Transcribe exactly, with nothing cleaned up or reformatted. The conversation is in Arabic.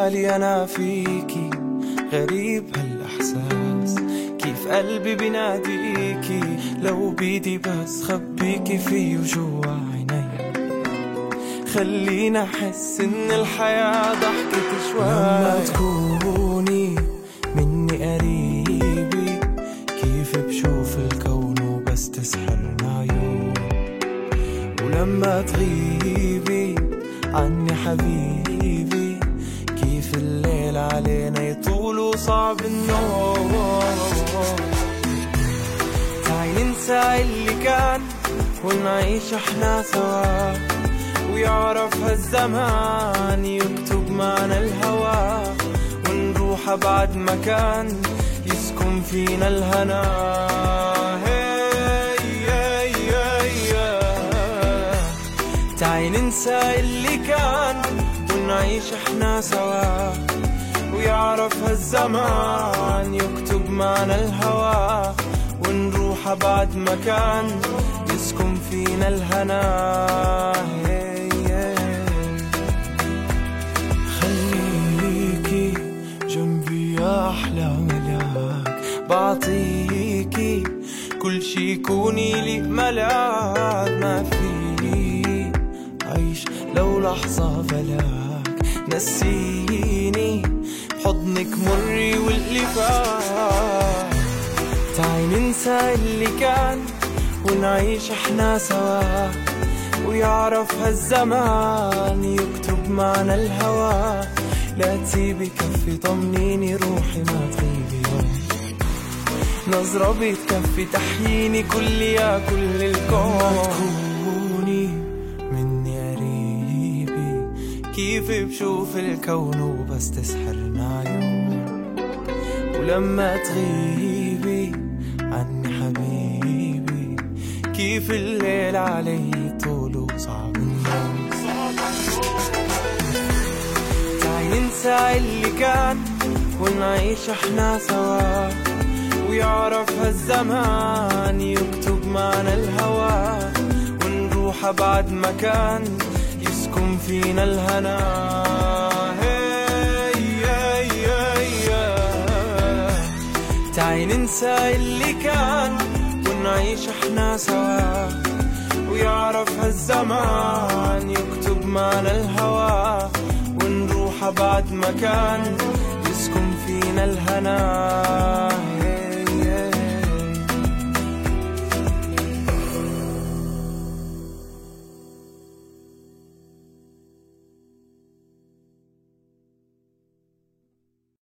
بالي أنا فيكي، غريب هالإحساس كيف قلبي بناديكي، لو بيدي بس خبيكي فيه وجوا عيني، خلينا أحس إن الحياة ضحكت شوي. لما تكوني مني قريبي كيف بشوف الكون وبس تسحرنا عيون، ولما تغيبي عني حبيبي كيف الليل علينا يطول وصعب النوم. تعي ننسى اللي كان ونعيش احنا سوا، ويعرف هالزمان يكتب معنا الهوى، ونروح أبعد مكان يسكن فينا الهنا. تعي ننسى اللي كان ونعيش احنا سوا، ويعرف هالزمان يكتب معنا الهوى، ونروح أبعد مكان يسكن فينا الهنا. خليكي جنبي يا أحلى ملاك، بعطيكي كل شي كوني لي ملاك، ما فيني عيش لو لحظة بلاك، نسيني حضنك مري واللي فات. تعي ننسى اللي كان ونعيش احنا سوا، ويعرف هالزمان يكتب معنا الهوى، لا تسيبي كفي طمنيني روحي ما تغيبي يوم، نظرة بتكفي تحييني كل يا كل الكون. تكوني مني قريبي كيف بشوف الكون وبس تسحرنا عيون، ولما تغيبي عني حبيبي كيف الليل علي طول وصعب النوم. تعي ننسى اللي كان ونعيش احنا سوا، ويعرف هالزمان يكتب معنا الهوى، ونروح أبعد مكان يسكن فينا الهنا. تعي ننسى اللي كان ونعيش احنا سوا، ويعرف هالزمان يكتب معنا الهوى، ونروح أبعد مكان يسكن فينا الهنا.